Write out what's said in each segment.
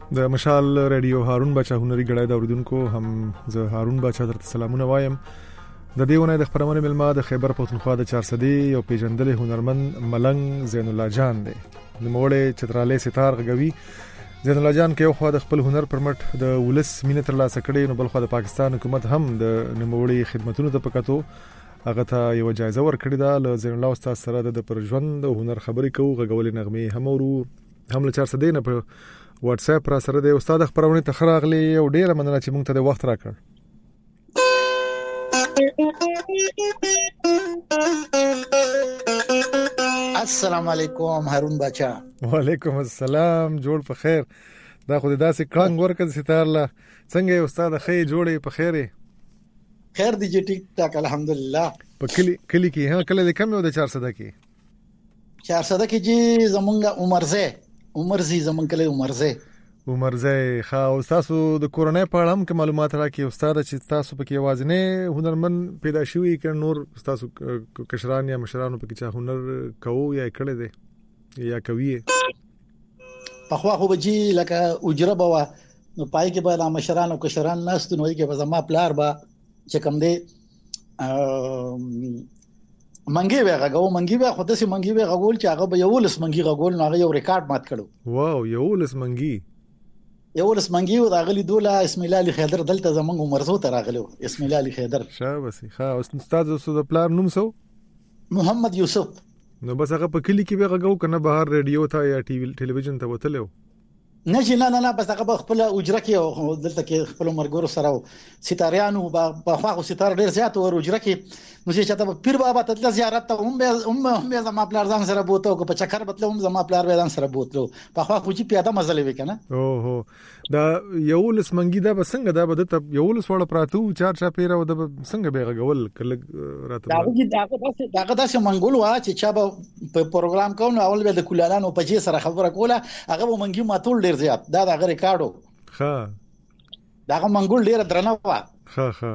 د مشال رادیو هارون بچا هنري غړای د اوریدونکو هم زه هارون بچا درته سلامونه وایم. د دیونه د خبرونه ملما د خیبر پختونخوا د 400 یو پیژندل هنرمند ملنګ زین الله جان دی. د موړې چترالې ستار غوي زین الله جان کې یو خو د خپل هنر پر مټ د ولس مینه تر لاسه کړي، نو بل خو د پاکستان حکومت هم د نوموړي خدماتونو ته پکاتو هغه ته یو جایزه ورکړې ده. ل زین الله استاد سره د پر ژوند او هنر خبرې کوو، غوولې نغمه هم ورو هم له 400 نه په واتس اپ را سره د استاد خبرونه ته خراغلي او ډیره مننه چې مونږ ته د وخت راکړ. السلام علیکم هارون بچا. وعلیکم السلام، جوړ په خیر. دا خو داسې کلنګ ورکړ ستار له څنګه استاد خې جوړې په خیره؟ خیر دی چې ټیک ټاک الحمدلله. په کلی کې ها کله د کم یو د 400 کې 400 کې چې زمونږ عمرزه زمونږ کله عمرزه خا او تاسو د کورونې په اړه هم معلومات راکې استاد چې تاسو په کې وازنه هنرمن پیدا شوی ک نور تاسو کشران یا مشرانو په کې چا هنر کوو یا کړی دی یا کوي په خو بجی لکه اجره بوا نو پای کې به د مشرانو کشران ناست نو کې به زما پلار با چې کوم دی منګي به غاغو منګي به خو داسې منګي به غاغول چې هغه به یو لس منګي غاغول نو هغه یو ریکارډ مات کړو. واو یو لس منګي او راغلی دوله اسم الله علي خیدر دلته زمونږ عمرزو ته راغلو. اسم الله علي خیدر شابه ښه. استاد د پلار نوم سو محمد یوسف. نو بس هغه په کلی کې به غاغو کنه بهر رادیو ته یا ټلویزیون ته وتلو نه بس هغه خپل اجره کې دلته کې خپل مرګورو سره ستاریانو په خواغو ستار ډیر زیات او اجره کې نو چې چاته پیر بابا ته زیارت ته هم زما پلار ځان سره بوته او په چکر بتلو هم زما پلار ځان سره بوتلو په خواغو چې پیاده مزل وکنه. اوه دا یو لس منګي دا بسنګ دا بده ته یو لس وړ پراتو چار چا پیره او د څنګه به غول کله راته دا داسې منګول وا چې چا په پروګرام کوو اول به د کولانو په جې سره خبره کوله هغه منګي ماتول ډیر زیات دا د ریکارډو ښه دا منګول ډیر درنه وا ښه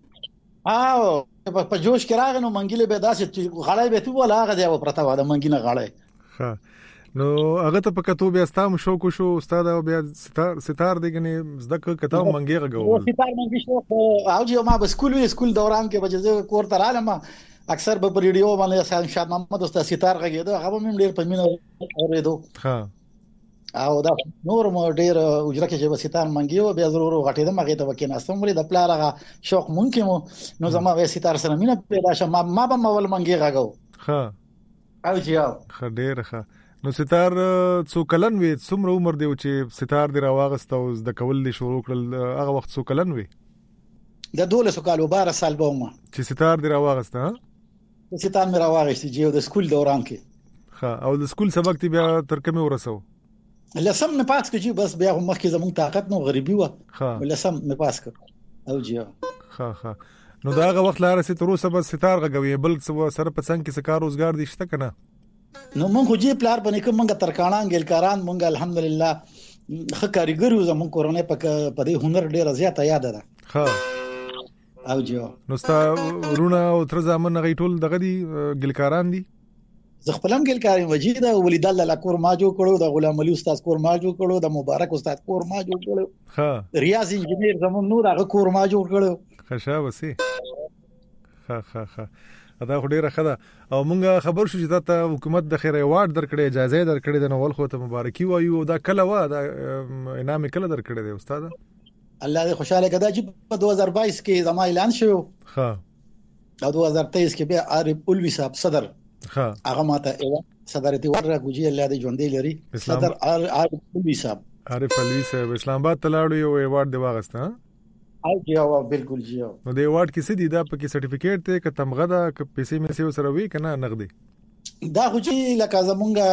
او په جوش کې راغنو منګیله به داسې غړای به تو ولا هغه دی پرتا و د منګینه غړای. ښه نو هغه ته پکاتو بیا ستاسو شوق شو استاد او بیا ستار دیګنی زده کته منګي غو ستار منګي شو او چې ما به سکول دوران کې بجې کور ته رالم اکثر به ریډیو باندې شاد محمد استاد ستار غږیدو هغه هم ډیر په مینه اوریدو. ها او دا نور مو ډیر اجره کې چې ستار منګي او بیا ضرور غټیدم هغه ته وکیناستم ولې د پلارغه شوق ممکن نو زما به ستار سره مینه پیدا شم ما به مول منګي غاغو. ها او جیاو ډیر ښه. نو ستار څو کلن وي څومره عمر دی چې ستار دی راوغست او د کول دی شروع کړل هغه وخت څو کلن وي؟ د 12 کالو 12 سال به ما چې ستار دی راوغست. ها ستار مې راوغست چې د سکول دوران کې. ها او د سکول سبق تی بیا تر کومه ورسو؟ لسم نه پات کړي بس بیا مخکې زموږ طاقت نو غریبي و لسم نه پاس کړ او جیو. ها نو دا هغه وخت لاره سي تر اوسه بس ستار غوي بل سره په څنګه کې سکار روزګار دي شته کنه؟ نو مونږ خو جی پلار باندې کوم مونږ ترکانان ګلکاران مونږ الحمدلله خ کاریګرو زموږ کورونه په دې هنر ډیر زیات یاد ده. ها او جیو نو ستا رونه او تر زمن غي ټول دغه دي ګلکاران دي؟ زه خپلم ګلکاري وجید او ولید الله کور ما جوړ کړو د غلام علي استاد کور ما جوړ کړو د مبارک استاد کور ما جوړ کړو. ها ریاض انجینیر زمون نور هغه کور ما جوړ کړو. خشا وسی ها دا خو ډیره ښه ده. او مونږ خبر شو چې دا حکومت د خیر ایوارډ درکړي اجازه درکړي د نوول خو ته مبارکي وایو. دا کله وا دا انعام کله درکړي دی استاد؟ الله دې خوشاله کړه چې په 2022 کې زما اعلان شو. ها او 2023 کې به عارف اولوی صاحب صدر هغه ماته صدرتي ورغوجي الله دې ژوندې لري. صدر عارف اولوی صاحب اسلام آباد تلاړو یو ایوارډ دی واغسته. او جواب بالکل جیو. نو د ایوارډ کې څه دي دا پکې سرټیفیکیټ ته ک تمغه دا ک پیسې مې سره وی کنه نقدي؟ دا خو چې لکه زمونږه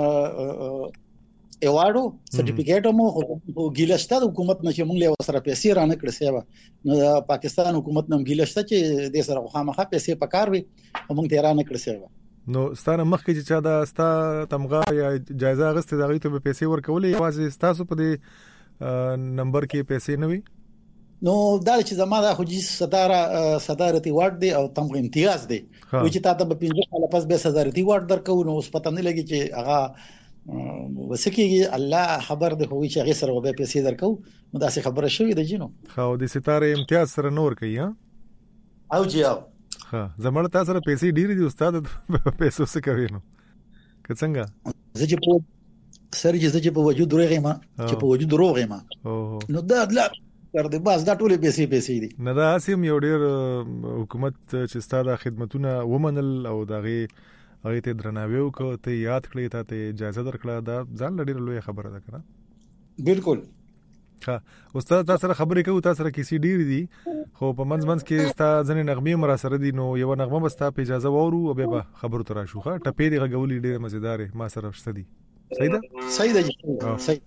ایوارډو سرټیفیکیټ مو ګیلشته د حکومت نشه مونږ له سره پیسې رانه کړې سیوا. نو پاکستان حکومت نم ګیلشته چې د سره خامخا پیسې پکار وي مونږ ته رانه کړې سیوا. نو ستانه مخکې چې چا دا ستا تمغه یا جایزه غسته دغه ته پیسې ورکولې یوازې تاسو په دې نمبر کې پیسې نه وي؟ نو دا چې زما د خو جی صدارتي وارد دی او تمغه امتیاز دی و چې تاسو په 15 کال پس به صدارتي وارد درکو نو اوس پته نه لګي چې هغه وسکیږي الله خبر ده هوی چې هغه سره به پیسې درکو نو دا څه خبره شوې ده جنو خو د ستاره امتیاز سره نور کوي ها او جی او ها زمړ تاسو سره پیسې ډېری دي استاد پیسو څه کوي نو که څنګه زه چې په سر چې په وجود روغې ما چې په وجود روغې ما نو دا لا تر دې بس دا ټولې پیسې دي نه دا اسیم یو ډیر حکومت چې ستاسو خدمتونه ومنل او دغه هغه ته درناوی وکړه ته یاد کړی ته اجازه درکړه دا ځان لړ لوی خبره ده کنه بالکل ها استاد تاسو سره خبرې کوو تاسو سره کیسې ډیر دي خو په منځ کې تاسو ځنې نغمې مرا سره دي نو یو نغمه بس تاسو په اجازه وورو او به خبرو تر شو ښه ټپې دی غولې ډیر مزیدار ما سره شته دي صحیح ده صحیح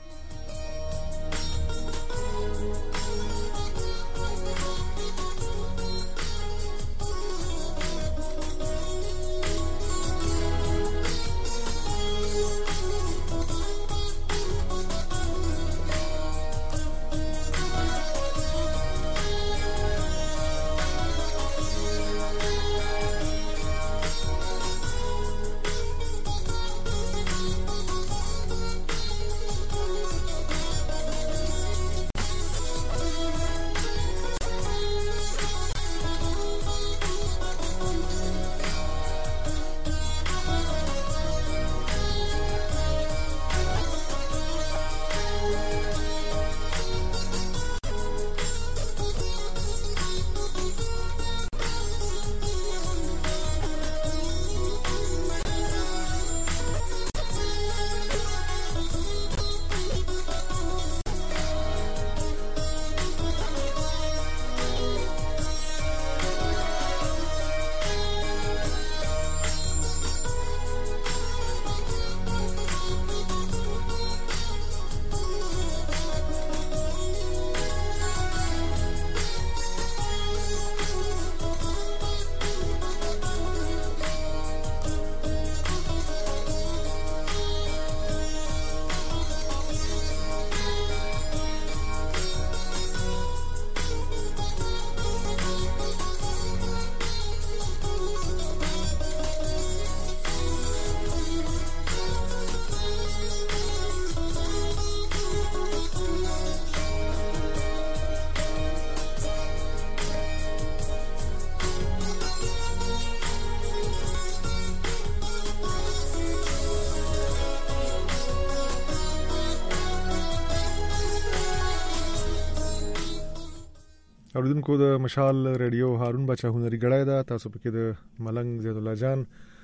اوریدونکو د مشال ریډیو هارون بچا هنري غړای دا تاسو پکې د ملنګ زید الله جان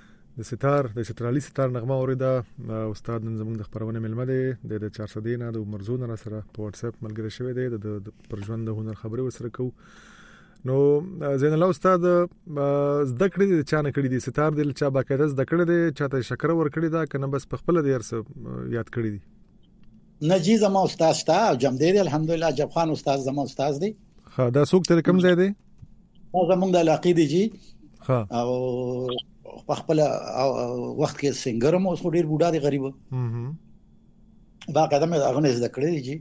د ستار د چترالي ستار نغمه اوریدا استاد نن زموږ د خبرونه ملمه دی د 400 نه د مرزون سره په واتس اپ ملګری شوی دی د پرژوند د هنر خبرې وسره کو نو زین الله استاد زده کړې د چانه کړې دي ستار د چا باقاعده زده کړې دي چاته شکر ور کړې دا کنه بس په خپل د ارس یاد کړې دي نجی زما استاد شتا جمدې الحمدلله جب خان استاد زما استاد دی ها دا څوک تر کوم ځای دی دا زمونږ د علاقې دی جی ها او په خپل وخت کې سنگرم اوس ډیر بوډا دی غریب باقاعده مې هغه زده کړې دي جی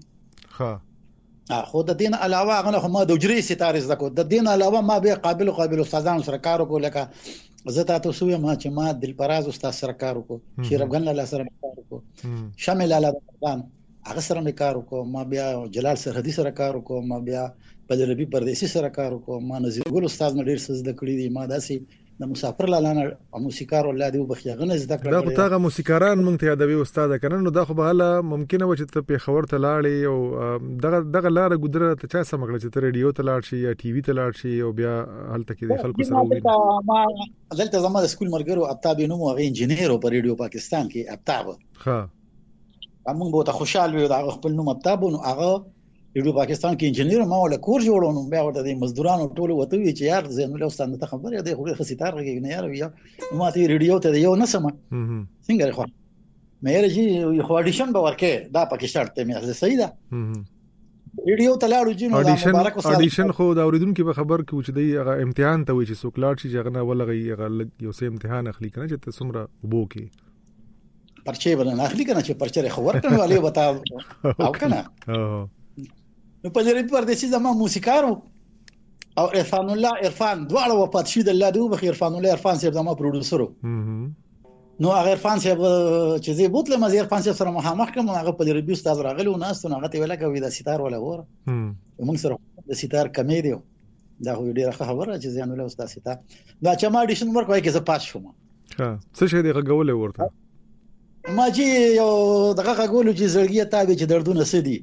ها خو د دین علاوه هغه ما د اجري ستاره زده کو د دین علاوه ما به قابل استادانو سره کار وکړ لکه زه تاسو سوې ما چې ما دلپراز استاد سره کار وکړ شیرافغان الله سره کار وکړ شامل الله هغه سره مې کار وکړ ما بیا جلال سرحدي سره کار وکړ ما بیا بدربي پردیسي سره کار وکړ ما نذیر ګل استاد نه ډیر څه زده کړی دي ما داسې د مسافر لاله موسیقار ولادي وبخیا غنه زده کړل دا خو تاغه موسیقاران مونږ ته یادوي استاد کنه نو دا خو به هله ممکنه و چې ته په خبر ته لاړې او دغه لار ګذره ته چا سمګل چې ته ریډیو ته لاړ شي یا ټي وي ته لاړ شي او بیا هلته کې د خلکو سره وګورې ما دلته زما د سکول مرګرو ابتاب نوم او انجینیر په ریډیو پاکستان کې ابتاب ها موږ به ته خوشاله یو دا خپل نوم ابتاب نو هغه ریډیو پاکستان کې انجینیر ما ولا کور جوړونو بیا ورته د مزدورانو ټول وته وی چې یار زین له استاد ته خبره دی خو خسیتار غږی نه یار بیا ما ته ریډیو ته یو نسم څنګه خو مې راځي خو اډیشن به ورکه دا پاکستان ته مې صحیح ده ریډیو ته لاړو جی نو مبارک اډیشن خو دا اوریدونکو به خبر کې چې دی هغه امتحان ته وی چې سوکلاټ شي ځغنه ولغي هغه یو څه امتحان اخلي کنه چې تاسو وبو کې پرچې ولنه اخلي کنه چې پرچې خو ورکړل علي وتا او کنه نو په دې پردیسي زما موسیقارو او عرفان الله عرفان دواړه وفات شي د الله دوه بخیر عرفان الله عرفان صاحب زما پروډوسر نو هغه عرفان صاحب چې زه بوتله مزیر عرفان صاحب سره مخامخ کوم هغه په ریویو استاد راغلی و ناس ته هغه ته ویل کوي دا ستار ولا وره موږ سره د ستار کمی دی دا خو ډیره خبره چې زه نو له استاد ستار دا چې ما اډیشن ورکوي کې زه پاس شوم ها څه شي دی غوولې ورته ما چې یو دغه غوولو چې زړګي تابع چې دردونه سدي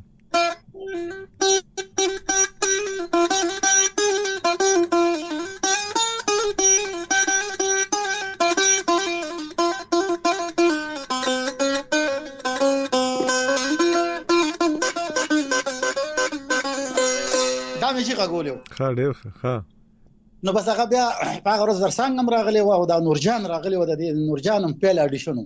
ښه ډېر ښه نو بس هغه بیا هغه ورځ درسنګ هم راغلی و او دا نورجان راغلی و د نورجان هم پیل اډیشن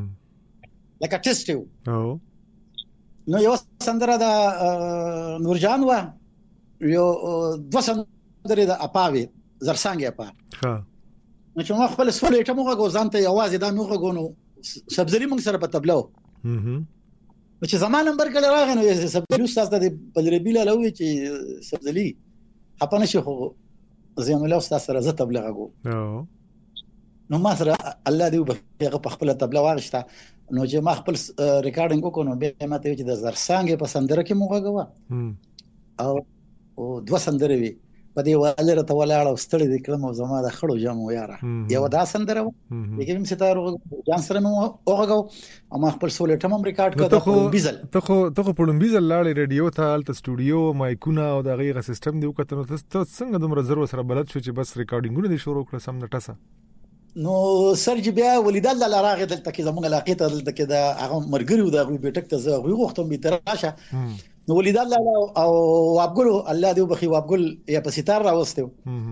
لکه ټیسټ یو نو یو سندره د نورجان و یو دوه سندره د اپاوي زرسنګ اپا ها نو چې ما خپل سولې ټمو غوځان ته یوازې دا نو غونو سبزري موږ سره په تبلو چې زمان نمبر کله راغی نو سبزري استاد د بلربی له لوي چې سبزري خپنه شي خو زم له استاد سره زه تبلیغ غو نو ما سره الله دې په خپل تبلیغ واغشته نو چې ما خپل ریکارډینګ وکړو نو به ماته چې د زرسانګ په سندره کې موږ غوا او دوه سندره وی په دې والره ته ولاړ او ستړي د کلم او زما د خړو جامو یاره یو دا سندره لیکن ستاره جان سره مو اوغو او ما خپل سولې ټمم ریکارډ کړو بیزل ته په بیزل لاړې ریډیو ته الته سټوډیو مایکونه او د غیغه سیستم دی وکړو ته څنګه دومره زرو سره بلد شو چې بس ریکارډینګونه دي شروع کړل سم نټسه نو سرج بیا ولیدل لا راغې دلته کې زموږ علاقې ته دلته کې دا هغه مرګري د غوي بیٹک ته زه غوښتم به تراشه نو ولیدل او وابګل الله دې بخي وابګل یا په ستار راوستو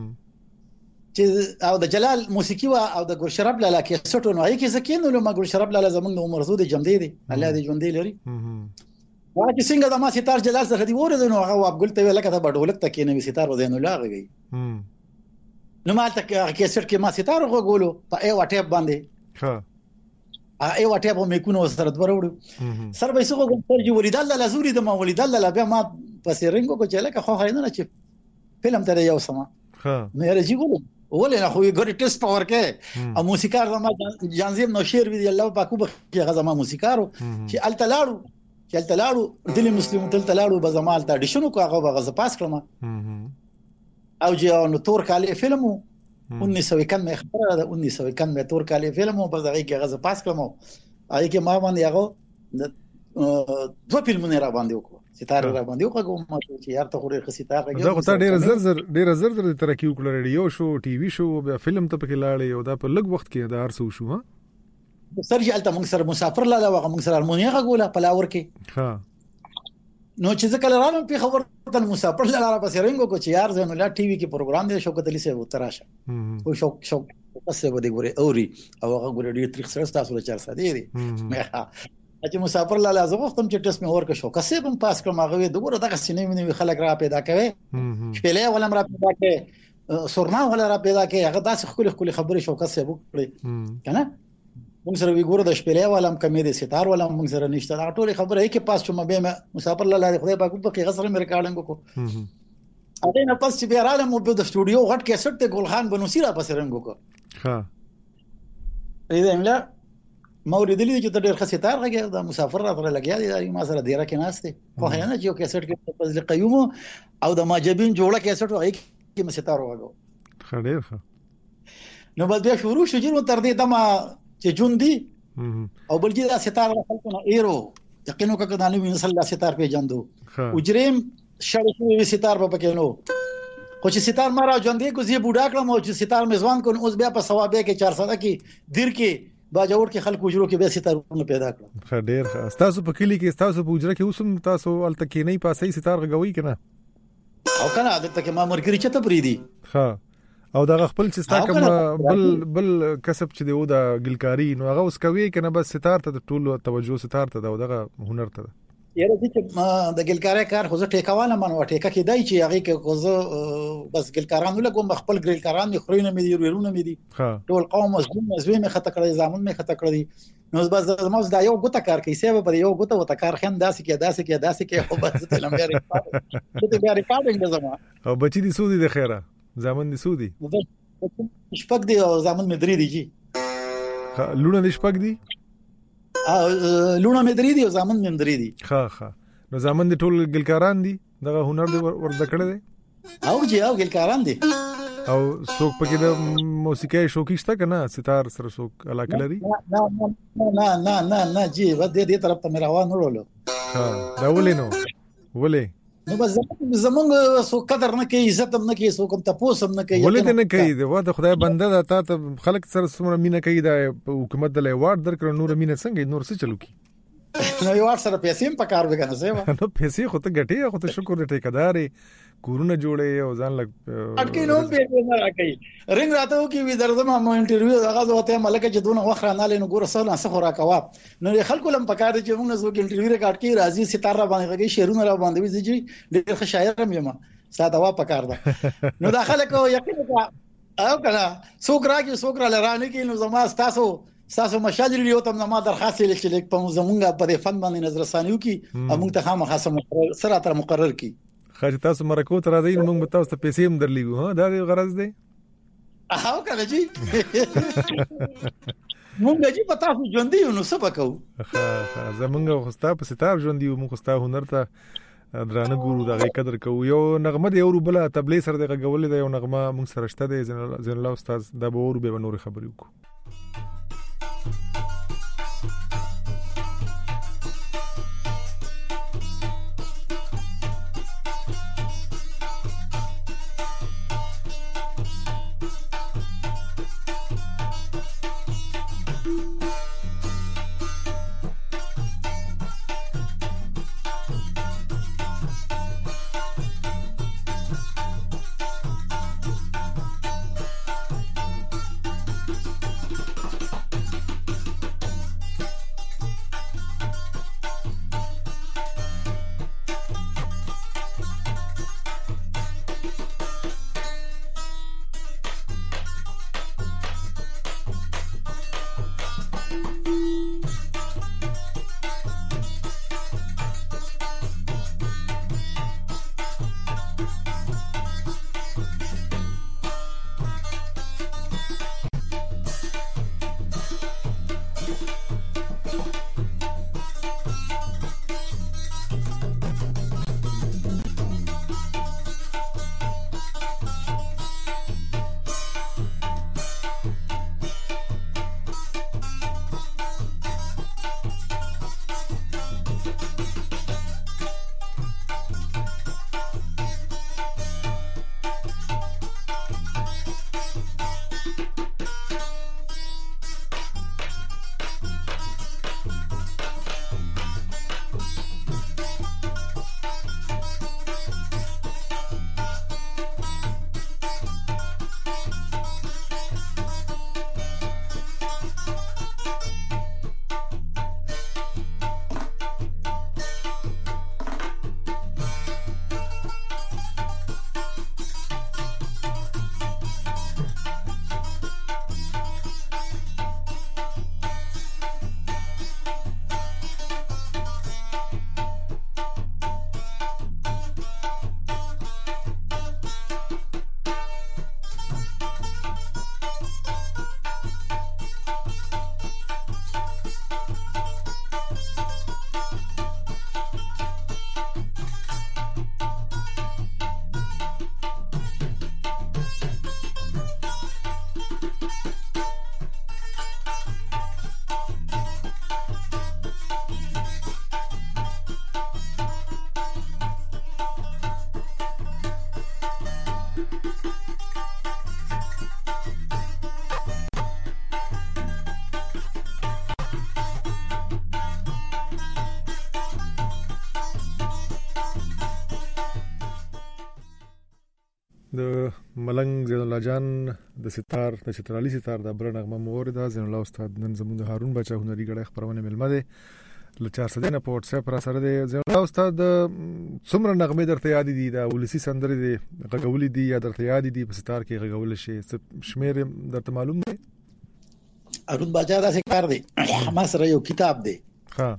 چې او د جلال موسیقي او د ګل شراب لاله کې سټو نو هي کې زکینو له مګل شراب لاله زمونږ د عمر زود جمدې دي الله دې ژوندې لري واکه څنګه د ما ستار جلال سره دی ورته نو هغه وابګل ته ویل کته بډولک ته کې نو ستار وزینو لاغي نو مالته کې سټ کې ما ستار غوګولو په ای واټیپ باندې ها ای واټیپ مې کو نو سره دروړو سر به څنګه کوم چې ولیدل لا زوري د ما ولیدل لا بیا ما پسې رنګو کو چله که خو خاینه نه چې فلم ته یو سما ها مې راځي ګولم ولې نه خو یې ګوري ټیسټ پاور کې او موسیقار زما جانزیم نو شیر وی الله پاکو به غزما موسیقارو چې التلاړو دلی مسلمان التلاړو به زما الته ډیشنو کو هغه غز پاس کړم او چې نو تور کاله فلمو 1991 خبره ده 1991 تور کاله فلمو په ځای کې غز پاس کړم آی کې ما باندې هغه دوه فلمونه را باندې وکړو ستاره را باندې وکړو ما چې یار ته خوري ستاره دا خو ته ډیر زر ترقی وکړه ریډیو شو ټي وي شو بیا فلم ته پکې لاړې او دا په لږ وخت کې دا ارسو شو ها سرجی الته موږ سره مسافر لاله وغه موږ سره هارمونیه غوله په لاور کې ها نو چې ځکه لرالم په خبر ته مسافر لاله پسې رنګو کو چې یار زنه لا ټي وي کې پروګرام دی شوکت علي سه وتراشه او شوک پسې بده ګوري اوري او هغه ګوري ډیر تاریخ سره تاسو له 400 دی چې مسافر لاله زه وختم چې ټیسټ مې ورکه شو کسې بم پاس کړم هغه دغه دغه سینې مې خلک را پیدا کوي شپېلې ولم را پیدا کوي سورنا ولا را پیدا کوي هغه داسې خپل خبرې شو کسې وکړي کنه موږ سره وی ګوره د شپېلې ولم کمې دي ستار ولم موږ سره نشته دا ټول خبره هي کې پاس شوم به مسافر لاله خدای پاک په کې غسر مې ریکارډینګ وکړو اته نه پس چې بیا رااله مو په د سټوډیو غټ کې سټ ته ګل خان بنوسی را پس رنګ وکړو ها دې املا موریدلی چې ډېر ښه ستار غږی دا مسافر را پر لګیا دي ما سره ډیره کې ناشته خو هیڅ نه چې کې سټ کې په ځل قیوم او د ماجبین جوړه کې سټ وایي کې مستار وګو خډیر ښه نو بل بیا شروع شو چې تر دې دما چې جون دی او بلجی دا ستاره خلکو ایرو یقینو که دا نوې نسل دا ستاره پیژاندو اجریم شړې ستاره په پکې نو خو چې ستاره مارا ژوند دی کو زی بوډا کړم او چې ستاره میزبان کو اوس بیا په ثوابه کې 400 کې دیر کې باجوړ کې خلکو اجرو کې به ستاره پیدا کړم خډیر تاسو په کلی کې تاسو په اجره کې اوسم تاسو الته کې نه پاسې ستاره غوي کنه او کنه عادت ته ما مرګري چته پریدي ها او دا خپل چې ستا کوم بل کسب چې دی او دا ګلکاری نو هغه اوس کوي کنه بس ستار ته ټول توجه ستار ته دا دغه هنر ته یاره چې د ګلکاری کار خو زه ټیکاواله منو ټیکا کې دای چې هغه کې خو بس ګلکارانو له کوم خپل ګلکاران مې خورینه مې دی ورونه مې دي ټول قوم مزمن مې خطا کړی زامن مې خطا کړی نو بس زموږ دا یو ګوته کار کوي سبب پر یو ګوته وته کار خیم داسې کې او بس ته لمبه ریکارډینګ زما او بچی دي سودی د خیره زامن دي سودی شپږ دي او زامن مې درې دي جی لونه د شپږ دي لونه مې درې دي او زامن مې درې دي. ښه نو زامن دي ټول ګلکاران دي دغه هنر دی ورزده کړی دی او ګلکاران دي او څوک پکې د موسیقي شوقي شته کنه ستار سره څوک علاقه لري؟ نه جی ود دې طرف ته مې روان وړلو. دا ولې نو بس زمونږ سو قدر نه کوي عزت هم نه کوي سو کوم تاسو هم نه کوي ولې نه کوي دا خدای بنده دا ته خلک سره څومره مینه کوي دا حکومت د ایوارډ درکړ نور مینه څنګه نور څه چلو کی نو ایوارډ سره پیسې هم پکار وګنه سیوا نو پیسې خو ته ګټي خو ته شکر دې ټیکدارې کورونه جوړې او ځان لګ اټکی نو پیسې نه راکې رنګ راته کی وی درځم مو انټرویو هغه ځوته ملک چې دونه وخره نه لینو ګور سره څه خورا کوا نو خلکو لم پکار دي چې موږ زو کې انټرویو ریکارډ کی راځي ستاره باندې غږی شعرونه را باندې وی چې ډېر ښه شاعر هم یم ساده وا پکار ده نو داخله کو یقین او کنه څوک راځي څوک را لرانه کې نو زما تاسو مشال ریو ته ما درخواست لیکل په زمونږه په فن باندې نظر ثانیو کې موږ ته خامخا سره تر مقرر کی خاطر تاسو مرکو تر راځي موږ به تاسو ته پیسې هم درلیږو ها دا غرض دی او کنه جی موږ جی پتا خو ژوند دی نو څه وکاو زمونږ خوستا په ستار ژوند دی موږ خوستا هنر ته درانه ګورو دا غي قدر کوو یو نغمه دی او بل تبلیغ سره دغه غول دی یو نغمه موږ سره شته دی زین الله استاد دا به ور به نور خبرې وکړو. د ملنګ زین الله جان د ستار د چترالي ستار د بل نغمه مورده زین الله استاد نن زموږ د هارون بچا هنري غړي خبرونه ملمه ده ل 400 نه په واتس اپ را سره ده زین الله استاد څومره نغمه درته یاد دي د ولسی سندرې دي غغولې دي یا درته یاد دي په ستار کې غغول شي شمیر درته معلوم دی؟ هارون بچا دا څه کار دی ما سره یو کتاب دی ها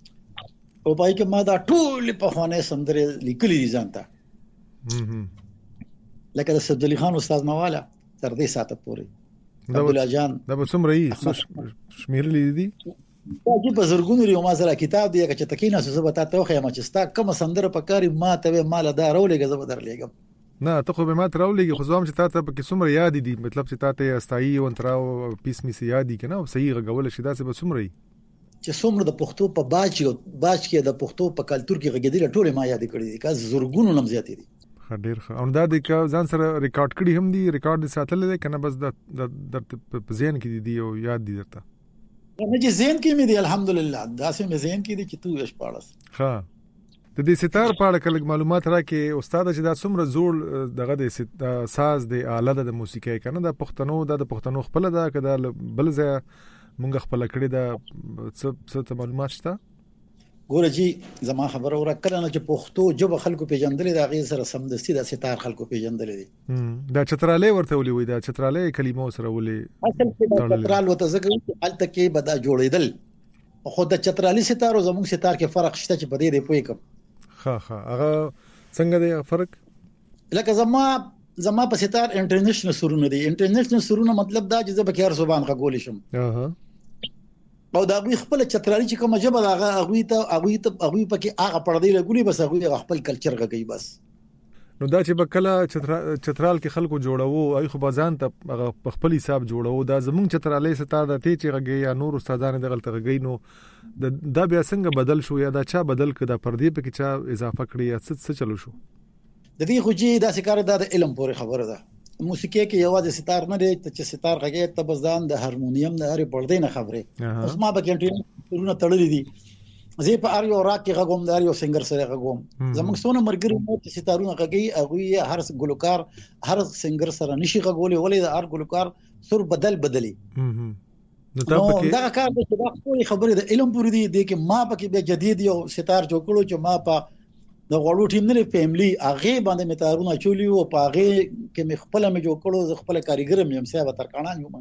او پای کې ما دا ټول په خوانه سندرې لیکلې دي ځانته لکه د سعد علي خان استاد مواله تر دې ساعته پورې عبد الله جان دا به څومره یې شمیرلي دي دا په زرګونو لري. ما سره کتاب دی چې تکینه سوزه به تاسو خو ما چې ستا کوم سندره په کاری ما ته مال دا رولېږي زه به درلېږم. نه ته خو به ما تراولېږي، خو زوم چې تاسو په کې څومره یاد دي، مطلب چې تاسو استایي او تراو پیس می سي یاد دي کنه او صحیح غول شي دا څه به څومره چې څومره د پښتو په باج کې د پښتو په کلچر کې غږیدل ټول ما یاد کړی دي، کا زرګونو نم زیاتې دي. ډېر ښه. او دا د ځان سره ریکارډ کړی هم دي، ریکارډ ساتل دي کنه بس د په ذهن کې دي او یاد دي درته؟ نه چې ذهن کې مې دي الحمدلله، دا سم ذهن کې دي چې تو یې شپارس. ها د دې ستار په اړه کله معلومات راکې استاد چې دا څومره زوړ دغه د ساز د آله د موسیقي کنه د پښتنو خپل دا کده بل ځای مونږ خپل کړی دا څه معلومات شته؟ ګوره جی زما خبره ورکړه نه چې پښتو جبه خلکو پیژندل دا غي سره سمدستي د ستار خلکو پیژندل دي. دا چتراله ورته ولي وي، دا چتراله کلمو سره ولي اصل کې چترال وته ځکه چې الته کې بدا جوړیدل، خو د چترالي ستار او زموږ ستار کې فرق شته چې په دې دی پوي کوم. ها هغه څنګه دی فرق؟ لکه زما په ستار انټرنیشنل سرونه دي. انټرنیشنل سرونه مطلب دا چې زه به هر زبان غوول شم. او دا غوي خپل چترالي چې کومه جبه دا غوي پکې هغه پردي لګولي بس غوي خپل کلچر غږی بس. نو دا چې بکله چترال کې خلکو جوړاوه او خو بازان ته خپل حساب جوړاوه، دا زمونږ چترالي ستاره د تی چې غږی یا نور استادانو د غلط غږی نو دا بیا څنګه بدل شو یا دا چا بدل کړه پردي پکې چا اضافه کړی یا څه چلو شو؟ د دې خو جی دا سکار د علم پورې خبره ده. موسیقي کې یوازې ستار نه دی چې ستار غږی ته بزدان د هارمونیم د هرې پردې نه خبره. اوس ما به کې ټولونه تړلې دي، زه په اریو راک کې غوم د اریو سنگر سره غوم. زموږ څونه مرګري مو چې ستارونه غږی هغه هر ګلوکار هر سنگر سره نشي غوولې، ولې د هر ګلوکار سر بدلی. نو دا کار د څه خبره د علم پوری دی کې ما پکې به جدید یو ستار جوړ کړو چې ما په د غوړو ټیم نه فیملی هغه باندې متارونه چولی او پاغه کې مخ خپل مې جوړ کړو، خپل کاریګر مې هم سیابه ترکانان یو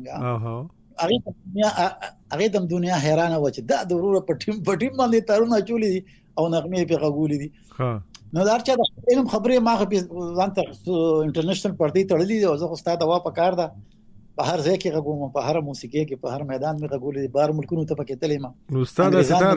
منګه هغه د دنیا حیرانه و چې دا د ورور په ټیم باندې تارونه چولی او نغمه په غوولې دي. نو دا چې د علم خبره ما په ځان ته انټرنیشنل پارټي تړلې او زه استاد وا پکار ده په هر ځای کې غووم، په هر موسیقي کې په هر میدان مې غوولې، بار ملکونو ته پکې تلې ما. نو استاد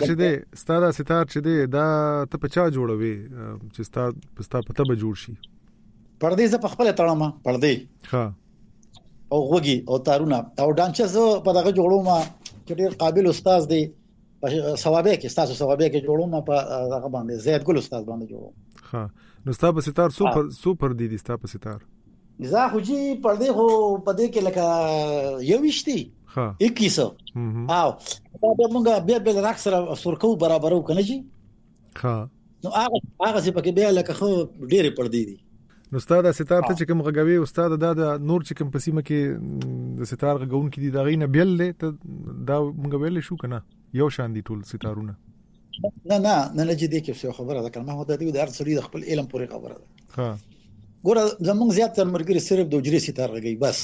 ستار چې دی دا ته په چا جوړوي چې ستا پته به جوړ شي؟ پردې زه په خپل تړم پردې او غوږی او تارونه او ډانچز په دغه جوړوم چې ډېر قابل استاد دی. په ثوابه کې تاسو ثوابه کې جوړوم په هغه باندې زید ګل استاد باندې جوړوم. نو ستا په ستار سوپر دی ستا په ستار زه خو جی پردې خو په دې کې لکه یو وشتي 2100 او دا موږ به راک سره سرکو برابرو کنه جی. نو هغه څه پکې بیا لکه خو ډېر پردې دي. نو استاد ستار ته چې کوم غږوي استاد د نور چې کوم پسیمه کې د ستار غږون کې دي دا غینه بیل له دا موږ ویل شو کنه یو شان دي ټول ستارونه؟ نه چې دې کې څه خبره ده کنه، ما ته دې د هر څړي د خپل علم پورې خبره ده. ګوره زمونږ زیات تر مرګري صرف د اجري ستار غږی بس.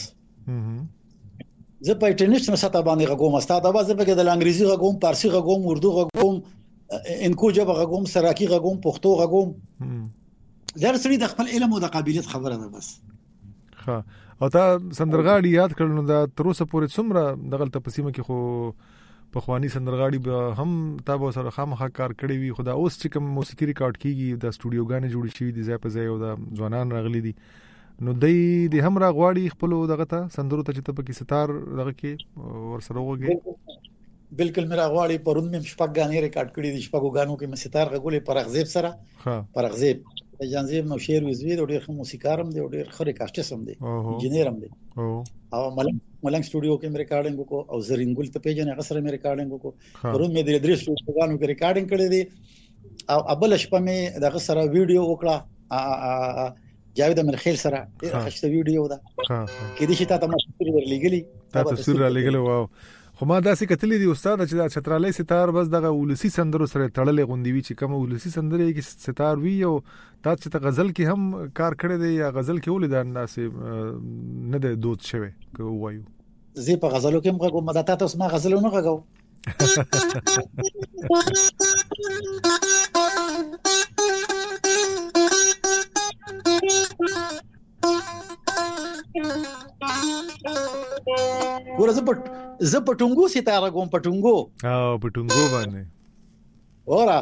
زه په انټرنیشنل سطح باندې غږوم، استاد اواز په کې د انګریزي غږوم، فارسی غږوم، اردو غږوم، انکو جبه غږوم، سراکی غږوم، پښتو غږوم. زر سړي د خپل علم او د قابلیت خبره ده بس. او تا سندرغاړي یاد کړل نو دا تر اوسه پورې څومره دغلت پسیمه کې خو په خواني سندرغاړي به هم تاسو سره خامخا کار کړی وي، خدا اوس چې کوم موسیقي ریکارډ کیږي د سټوډیوګانې جوړې شوې دي ځای په ځای او د ځوانان راغلي دي، نو د هم راغواړي خپل دغه ته سندرو ته چې ته پکې ستار دغه کې ورسره وږي. بالکل میرا غواړي پرون مې شپږ غانې ریکارډ کړې دي، شپږ غانو کې مې ستار غولې پرغزیب سره پرغزیب جانزیب نو شعر وزوی د ډېر موسیقارم دی او ډېر خره کاشټسم دی، انجینرم دی. او ملنګ سټوډیو کې مې ریکارډینګ وکړو او زرینګل ته پیژنې هغه سره مې ریکارډینګ وکړو. پرون مې د درې سټوډیوګانو کې ریکارډینګ کړی دی او ابل شپه مې دغه سره ویډیو وکړه جاوید امرخیل سره ډېر ښه ویډیو ده کې دي چې تاسو ما تصویر ورلېګلی تصویر را لګلې. واو خو ما داسې کتلې دي استاد چې دا چترالي ستار بس دغه ولسی سندرو سره تړلې غوندي وی چې کوم ولسی سندرې کې ستار وی او تاسو چې غزل کې هم کار کړی دی یا غزل کې ولې دا ناسې نه د دوت شوی کو وایو؟ زه په غزلو کې هم غوږم، دا تاسو ما غزلو نه غوږم. پټونګو ستاره کوم پټونګو او پټونګو باندې اورا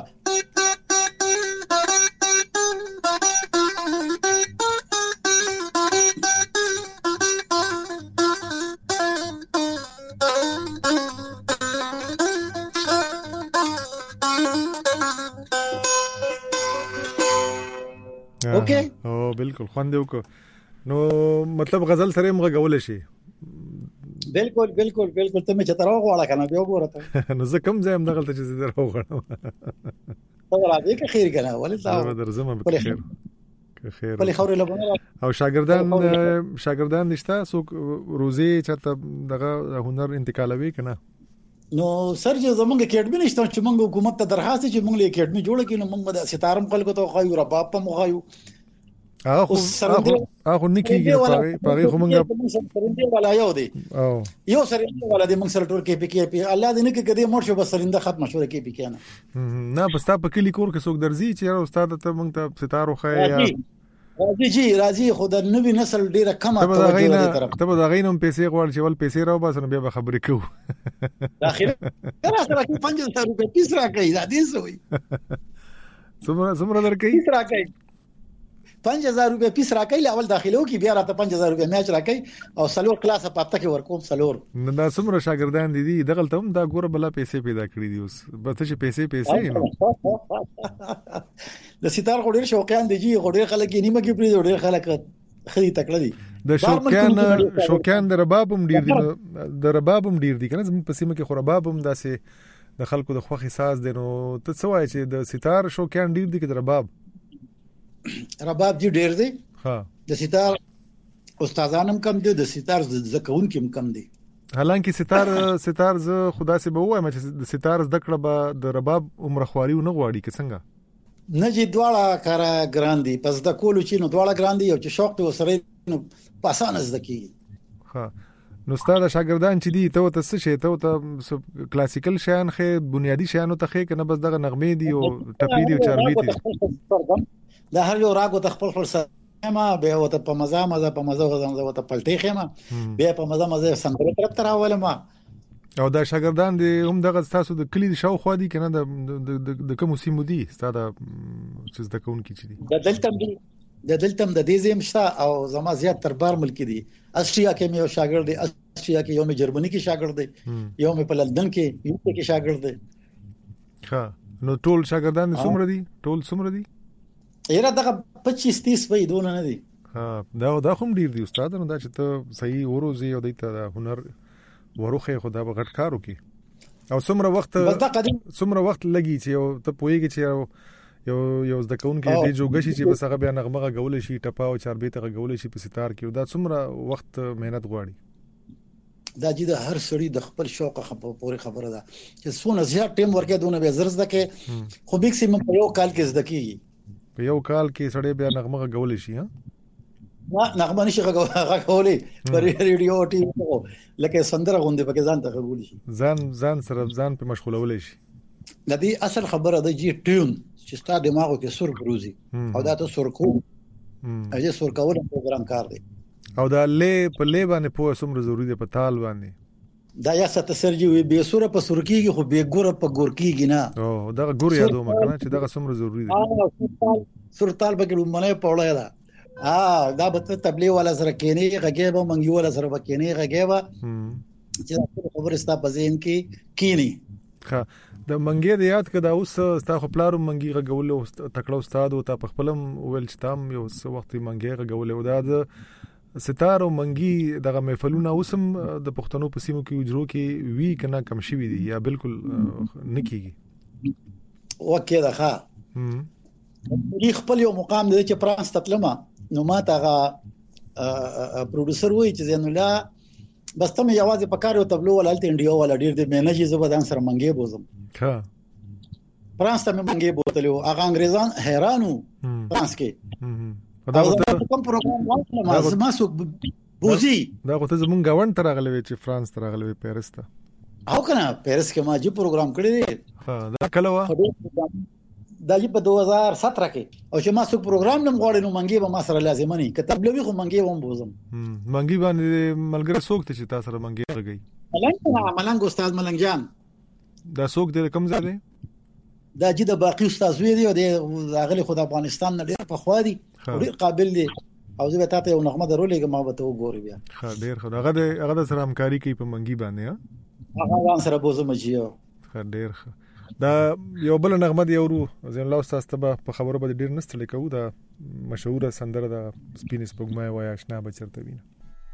اوکے او بالکل خوند یو کو نو مطلب غزل سره موږ غول شي بالکل بالکل بالکل ته مې چتراو غواړه کنه بیا وګورته نو زه کوم ځای هم دغلت چې زه راو غواړم ته راځي که خیر کنه ولې دا درځم به خیر خیر په خوري لبونه او شاګردان نشته سو روزي چرته دغه هنر انتقالوي کنه نو سر چې زمونږ اکیډمي نشته چې موږ حکومت ته درخواست چې موږ له اکیډمي جوړ کړو نو موږ د ستارم خلکو ته خایو رباب په مخایو هغه نکیږي پاره خو موږ سرنده والا یو دی او یو سرنده والا دی موږ سره ټول کې پی الله دې نه کې کدي مور شو بس سرنده ختم شو کې پی کنه نه بس تا په کلی کور کې څوک درځي چې استاد ته موږ ته ستارو خای راځي خو د نوې نسل ډیره کمه توجه دي طرف ته به دا غینم پیسې غواړي چې ول پیسې راو بس نو بیا خبرې کوو داخله سره کې 5000 روپے پیس راکې دا دې سوې څومره درکې پیس راکې 5000 روپے پیس راکې اول داخلو کې بیا راته 5000 روپے میچ راکې او سلور کلاس په پته کې ورکوم سلور دا څومره شاګردان دي دغلته هم دا ګوره بلا پیسې پیدا کړې دي اوس بس چې پیسې نو د ستار غوډیر شوقیان دي چې غوډیر خلک یې نیمه کې پری غوډیر خلک خري تکړه دي د شوقیان د ربابم ډیر دي کنه زموږ په سیمه کې خو ربابم داسې د خلکو د خوخي ساز دي نو ته څه وایې چې د ستار شوقیان ډیر دي کې د رباب جی ډیر دي ها د ستار استادانم کم دي د ستار زکون کې کم دي حالانکه ستار ز خدا سي به وایم چې د ستار زده کړه به د رباب عمر خواري نه غواړي که څنګه نه چې دواړه کارا ګران دي پس د کولو چې نو دواړه ګران دي او چې شوق ته وسره نو پاسانه زده کی ها نو ستاره شاګردان چې دي ته څه شي ته کلاسیکل شیان خې بنیادی شیانو ته خې کنه بس دغه نغمې دي او ټپې دي او چاربي دي د هر یو راګو تخپل سما به وته په مزه غزم وته پلټې خېما به په مزه سندره طرف تر اولما او دا شاګردان دي هم دغه تاسو د کلی شاو خو دي کنه د کوم سیمو دي ستاده چې د کون کی چي دي د دلتم د دې زم شته او زما زیات تر بار ملک دي استریا کې مې شاګرد دي استریا کې یو مې جرمني کې شاګرد دي یو مې په لندن کې یو کې شاګرد دي ها نو ټول شاګردان څومره دي یره دغه 25-30 وې دونه نه دي ها دا هم ډیر دي استاد نو دا چې ته صحیح وروزي او د هنر وروخه خدا به غټ کارو کی او څومره وخت لګي چې ته پوېږي چې یو ځکهون کې دی جوګشي چې بس هغه بیا نغمه غول شي ټپا او چاربې ته غول شي په ستار کې دا څومره وخت مهنت غواړي دا چې د هر سړي د خپل شوق پورې خبره ده چې څونه زیات ټیم ورکې دونه به زر زده کې خو میکسیمم په یو کال کې زده کیږي په یو کال کې سړی بیا نغمه غول شي ها نغمه نشي غولې پر ریډیو ټي وي لکه سندره غوندې پکې ځان ته غول شي ځان سره ځان په مشغولول شي د دې اصل خبره ده چې ټیون چې ستا دماغو کې سر بروزي او دا ته سر کو اجه سر کول پروګرام کار دی او دا په باندې په سمره ضروری دی په تال باندې دا یا ست سرجی وي به سوره په سر کېږي خو به ګوره په ګور کېږي نه او دا ګور یادو مکنه چې دا سمره ضروری دی سر تال به لمنه پوړای دا دا به تبلیغ والا سره کېنی غږه به منګي والا سره کېنی غږه به چې خبر استا په ذهن کې کېنی ها د منګي د یاد کده اوس ستا خو پلارو منګي غول تکړه استاد او ته خپلم ویل چې تام یو وخت منګي غول او دا ستاره منګي دغه محفلونه اوسم د پښتنو په سیمو کې اجرو کې وی کنه کم شي وي یا بالکل نکېږي وکړه ښا خپل یو مقام دی چې فرانس تطلمه نو ما ته پروډوسر وای چې زین الله بس ته مې یوازې په کار یو تبلو ولالته انډیو ولا ډیر دې مینجې زبدان سره منګي بوزم ها فرانس ته مې منګي بوتلو هغه انګريزان حیرانو فرانس کې دا کوم پروګرام واټل ما سو بوزي دا غوته زمون گاوند تر غلوي چې فرانس تر غلوي پیرس ته او کنه پیرس کې ما جی پروګرام کړی دی ها دا کله وا دا په 2017 کې او چې ما سو پروګرام نم غوړې نو منګي به ما سره لازمي کتاب لوي خو منګي هم بوزم منګي باندې ملګری څوک ته چې تاسو سره منګي غږی ملنګ استاد ملنګ جان دا څوک دی کوم ځای دی؟ دا چې د باقي استاد وی دی او د غلي خدای افغانستان نه ډیر په خوا دی ډیر قابل دی او زه به تاسو یو نغمه درولې ما به ته وګوري بیا. ښه ډیر ښه. هغه د سره همکاري کوي په منګي باندې ها؟ هغه ځان سره بوزم چې ښه ډیر ښه. دا یو بل نغمه دی ورو زين الله استاد ته په خبرو به ډیر نستل کوو. دا مشهوره سندره د سپین سپوږمۍ وای آشنا بچرته وینه.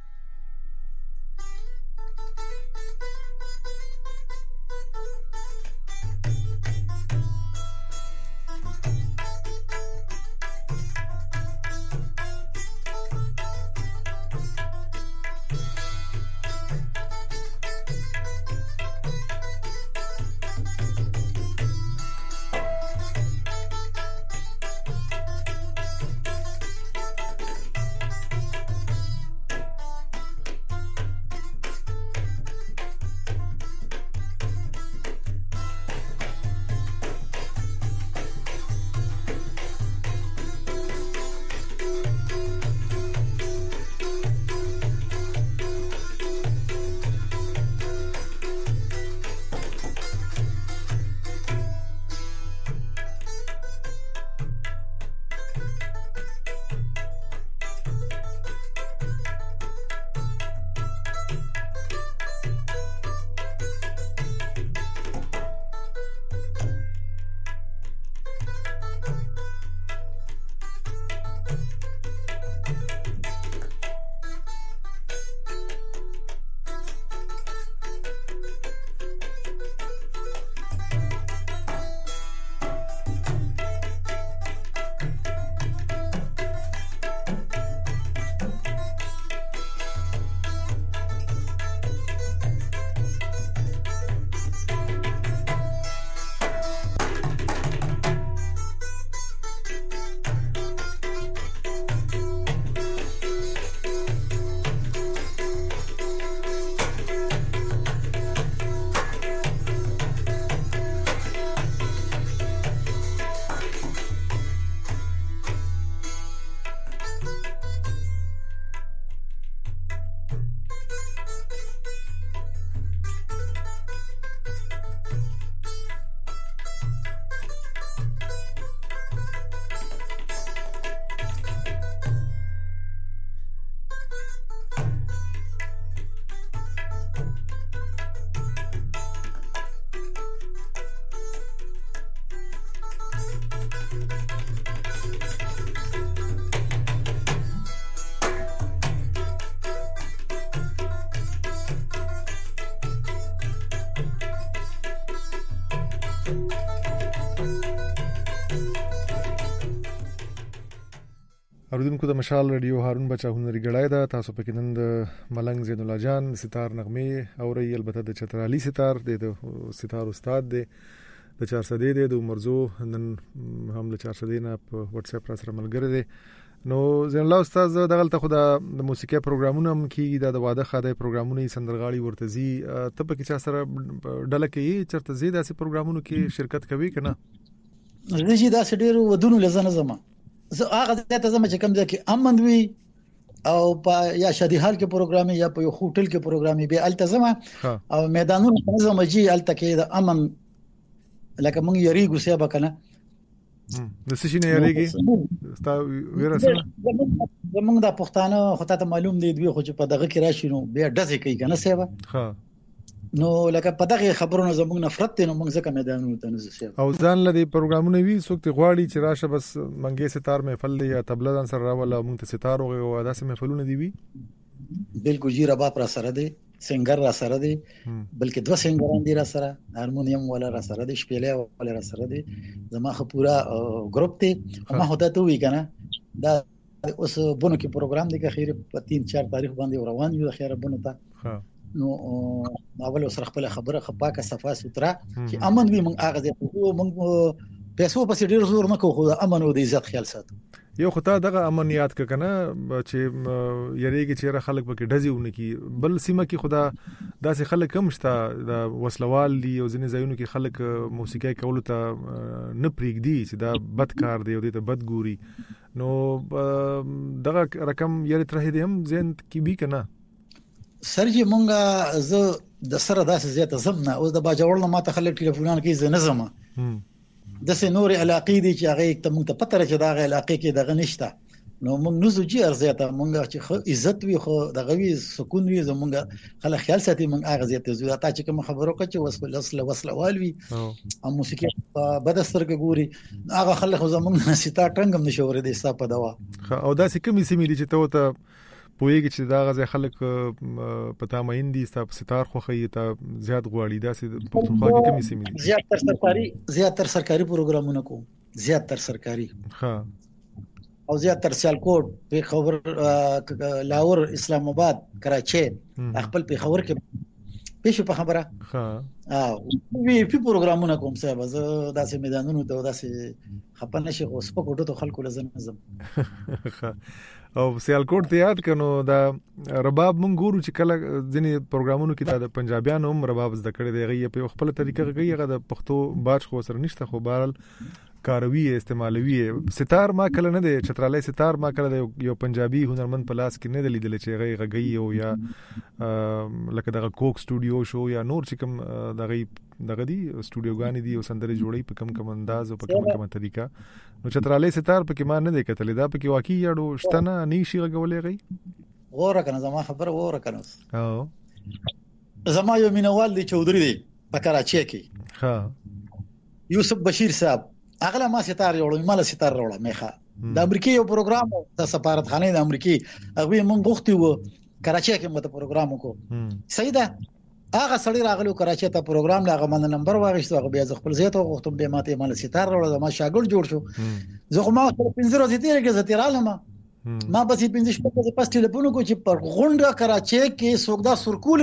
اوریدونکو د مشال رادیو هارون بچا هنري غړای دا تاسو په کې نن د ملنګ زین الله جان ستار نغمه اوري البته د چترالي ستار د ستار استاد دی د 400 دی د عمرزو نن هم له 400 نه په واتس اپ سره ملګری دی. نو زین الله استاد دغلته خو د موسیقي پروګرامونه هم کې د واده خاده پروګرامونه سندرغاړي ورتزي ته په کې چا سره ډله کې چرته زیاده سي پروګرامونو کې شرکت کوي کنه؟ زه چې دا سډیرو ودونو لزنه زما زه هغه ته زما چې کوم ځکه امن وی او په یا شادي حال کې پروګرامي یا په یو هوټل کې پروګرامي به التزمه او میدانونو ته زما جی الته کې د امن لکه مونږ یریګو سیبا کنه د څه شي نه یریږي ستا ورسره زمونږ د پښتانه خو ته معلوم دی دوی خو چې په دغه کې راشي نو بیا ډزې کوي کنه سیبا ها نو لکه په دغه خبرونو زمونږ نفرت ته نو موږ ځکه میدانونو ته نه ځو او ځان لدی پروګرامونه وی سوکت غواړي چې راشه بس منګي ستار محفل دی یا طبله ځان سره راول موږ ته ستار او داسې محفلونه دی وی بالکل جی رباب را سره دی سنگر را سره دی بلکې دوه سنگران دی را سره هارمونیم ولا را سره دی شپېلې ولا را سره دی زما خو پورا ګروپ دی ما هدا ته وی کنه دا اوس بونو کې پروګرام دی که خیر په 3-4 تاریخ باندې روان یو خیر بونو ته نو اول سره خپل خبره خپاکه صفه سترا چې امن وي موږ هغه ځای موږ پیسو پسې ډیر زور نه کوو د امن او د عزت خیال ساتو. یو خطا دغه امنیت ک کنه چې یریږي چې خلک پکې ډزیونه کی بل سیمه کې خدا داسې خلک کم شته د وسلوال دی او ځینې ځایونو کې خلک موسیقي کول ته نه پریږدي چې دا بد کار دی او دې ته بد ګوري نو دغه رقم یری تر هدي هم زین کی بي کنه سر جی مونږه ز د سره داسې زیاته زمنه اوس د باجوړ نه ماته خلک ټلیفونان کوي زه نه زما د سه نور علاقې دي چې هغه ته مونږ ته پته راځي دا غي علاقې کې دغه نشته نو مونږ نو زوجي ارزياته مونږ چې عزت وي خو دغه وی سکون وي زمونږ خلک خیال ساتي مونږ هغه زیاته زو تا چې کوم خبرو کوي چې وصله والوي او موسیقي بد سترګ ګوري هغه خلک زمونږ نسیتا ټنګم نشور دي حساب په دوا او دا څه کومې سیمې دي چې ته پوهیږي چې دا غزه خلک پتا مهندي ستار خو خي ته زیات غواړي دا سه پښتونخوا کې کومې سیمې دي زیاتر سرکاري پروګرامونه کوم زیاتر سرکاري ها او زیاتر سیالکوټ پیښور لاهور اسلام آباد کراچي خپل پیښور کې پېښه په خبره ها وی په پروګرامونه کوم صاحب زه داسې میدانونو ته داسې خپل نشي خو سپکوټو ته خلکو لازم او سیالکوټ ته یاد کنو دا رباب مونږ ګورو چې کله ځینې پروګرامونو کې د پنجابیانو هم رباب زده کړی دی غي په خپل طریقه کوي هغه د پښتو باج خو سره نشته خو بهرال کاروي استعمالوي ستار ما کله نه دی چترالي ستار ما کله یو پنجابي هنرمند په لاس کې نه دی لیدل چې غي او یا لکه دغه کوک سټوډیو شو یا نور چې کوم دغه دی سټوډیوګانی دی او سندري جوړي په کم انداز او په کم طریقه نو چترالي ستار په کې ما نه دی کتل دا په کې واقعي یړو شتنه نه شي غولې غي وره کنه زما خبره وره کنه او زما یو مینوال دی چودري دی په کراچي کې ها یوسف بشیر صاحب اغله ما ستار یوړم مال ستار وروړم میخه د امریکای یو پروګرام د سفارتخانه د امریکای هغه مونږ غوښتي وو کراچي کې مته پروګرام وکړو صحیح ده هغه سړی راغلو کراچي ته پروګرام لاغه من نمبر واغښتو هغه بیا خپل زیات غوښتم به ماته مال ستار وروړم ما شاګرد جوړ شو زه خو ما 15 ورځې تیر کې زتیراله ما بس 15 شپه پس ټلیفون کو چې پر غونډه کراچي کې سوګدا سرکول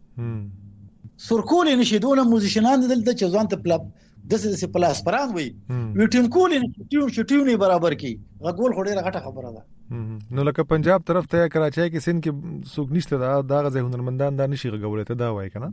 نشي دونه موزیشنان دلته چې ځان ته پلاب دسه پلاس پران وي ویټین کول ټیو نه برابر کی غول خوري غټه خبره ده نو لکه پنجاب طرف ته کراچي کې سین کې سوق نشته دا غزه هنرمندان دا نشي غولې ته دا وای کنه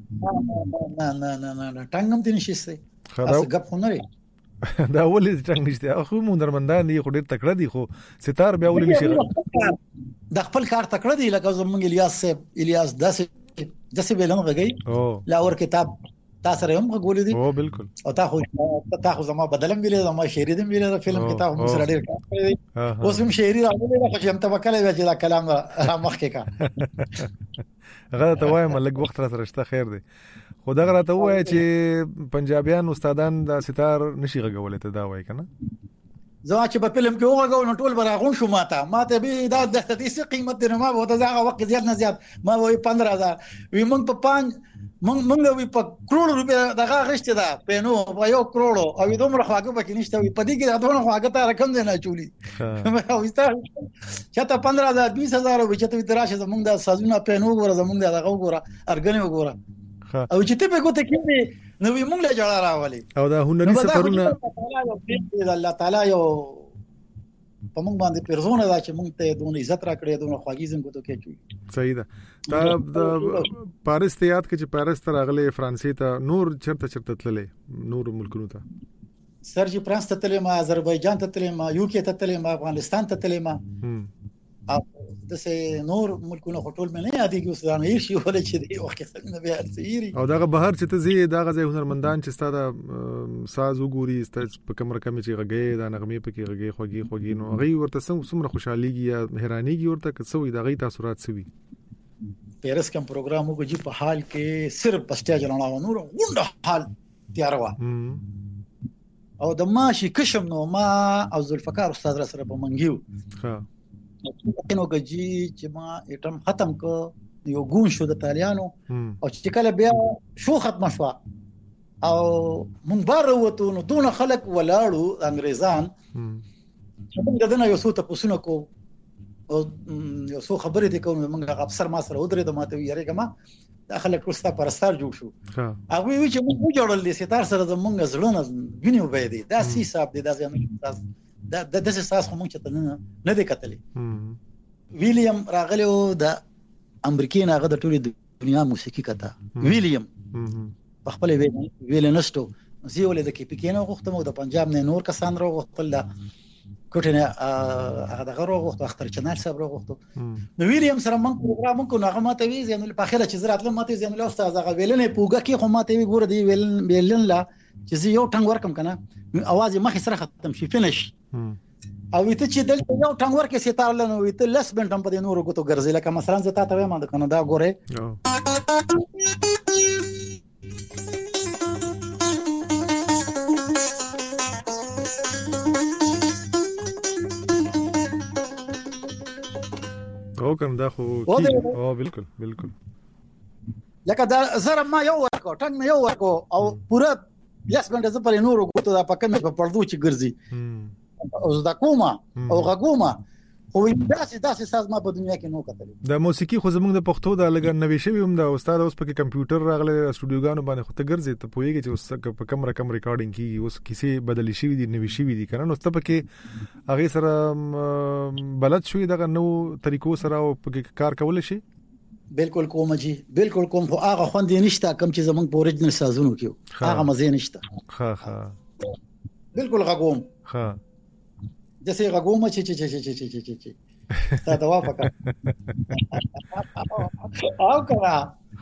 نه ټنګم دي نشي څه غپ خونري دا ولې ټنګ نشته خو هنرمندان دي خو ډېر تکړه دي خو ستار بیا ولې نشي د خپل کار تکړه دي لکه زمونږ الیاس داسې ویلم غږی لاور کتاب تاسو هم غوړې دي او بالکل او تاسو زما بدلم ویلې زما شعري دم ویلې فلم کې تاسو هم سره ډېر کار کړی اوس هم شعري راغلی دا چې هم توکل وی چې دا کلام را مخکې کا هغه ته وایم لږ وخت را سره شته خیر دی خو دا راته وای چې پنجابیان استادان دا ستار نشي غوړې ته دا وای کنه زما چې په فلم کې وګورم نو ټول براغون شو ماته به دا د تدریسي قیمت دی ما وته ځای وخت زیات نه زیات ما وای 15000 وی مونږ په 5 مونږ وی په کروڑ روپیا دغه غشته ده پینو په 1 کروڑ او دومره خواږه پکې نشته وی په دې کې دونه خواږه ته رقم دی نه چولی او استا چاته 15000 20000 وی چته تراشه زمونږ د سازونه پینو وګوره زمونږ دغه وګوره ارګنی وګوره او چې ته په کوته کې نو موږ له جوړه راولي او دا هنري سفرونه الله تعالی یو په موږ باندې پرزونه دا چې موږ ته دونه عزت راکړي دونه خواږیزم کوته کې چوي صحیح ده دا پاریس ته یاد کې چې پاریس ته راغلي فرانسې ته نور چرته تللې نور ملکونو ته سرجی فرانس ته تللې ما آذربایجان ته تللې ما یو کې ته تللې ما افغانستان ته تللې ما او دسه نور ملکونه خټول مې نه یادېږي اوس دا نه شي ولې چې دی وخت څنګه بیا ارسيري او دغه بهر چې ته زی دغه ځای هنرمندان چې ستاده ساز وګوري ست په کمر کم چې غږی دا نغمې پکې غږی خوږی نو غي ورته څومره خوشحاليږي یا حیرانيږي ورته کڅوې دغه تاثرات سوي پیرس کوم پروګرام وګ جی په حال کې صرف پسټیا جوړاو نور غونډه حال تیار وا او د ماشي کشم نو ما او ذوالفقار استاد را سره په منګیو ها نو کجی چې ما اټم ختم کو یو ګون شو د تالیانو او چې کله بیا شو ختم شو او مونږ بار وته نو دونه خلک ولاړو انګريزان چې موږ دنه یو څه ته پوښتنه کو او یو څه خبرې دي کوم موږ افسر ما سره ودرې د ماته یاره کما داخله کړستا پرستار جوړ شو هغه وی چې موږ جوړل دي ستار سره زمونږ زړونه غنیو به دي دا سی صاحب دي دا ځنه د داسې ساس خو مونږ ته نه دی کتلې ویلیام راغلی د امریکای نه هغه د ټولې دنیا موسیقي کته ویلیام په خپل ویلنسټو زه ولې د کې پکې نه غوښتم او د پنجاب نه نور کسان راغوښتل کوټنه هغه دغه روغ وخت اختر چنل صاحب روغ وخت نو ویلیم سره من پروګرام کو نغه ماته وی زین په اخره چې زرات ماته زین له استاد هغه ویلنه پوګه کې خو ماته وی ګور دی ویلن لا چې یو ټنګ ورکم کنه اواز مخ سره ختم شي فینش او ته چې دلته یو ټنګ ورکې ستار لنو وي ته لس بنټم په نورو غوتو ګرځي لکه مثلا زه تاسو وایم د کنه دا ګوره او کوم دا خو او بالکل لکه دا زره ما یو ورکو ټنګ مې یو ورکو او پوره لس بنټ زه پر نورو غوتو دا پکې مې په پردو چې ګرځي او زدا کومه او غوما خو داسې ساز ما په دنیا کې نو کتل د موسیقي خو زمونږ د پښتو د لګ نوې شوی هم د استاد اوس په کمپیوټر راغله سټوډیوګانو باندې خو ته ګرځي ته پوهیږي چې اوس په کم رقم ریکارډینګ کیږي اوس کیسه بدلی شوی دي نوې شوی دي کنه نو ته پکې هغه سره بلد شوی دغه نو طریقو سره او پکې کار کول شي بالکل کوم جی بالکل کوم خو هغه خوند نشته کم چې زمونږ په اوریجنل سازونو کې هغه مزه نشته ها بالکل غوم ها جسے غوما چی تا توافق او کرا